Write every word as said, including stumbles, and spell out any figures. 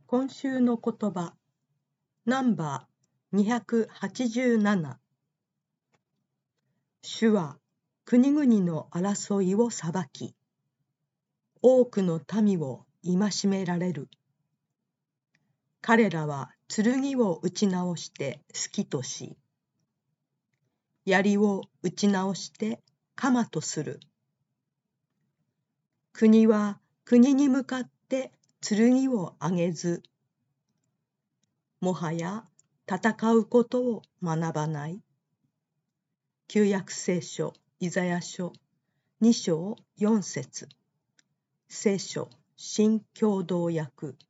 今週の言葉ナンバーにひゃくはちじゅうなな。主は国々の争いを裁き、多くの民を戒められる。彼らは剣を打ち直して好きとし、槍を打ち直して鎌とする。国は国に向かって剣を上げず、もはや戦うことを学ばない。旧約聖書イザヤ書に章よん節、聖書新共同訳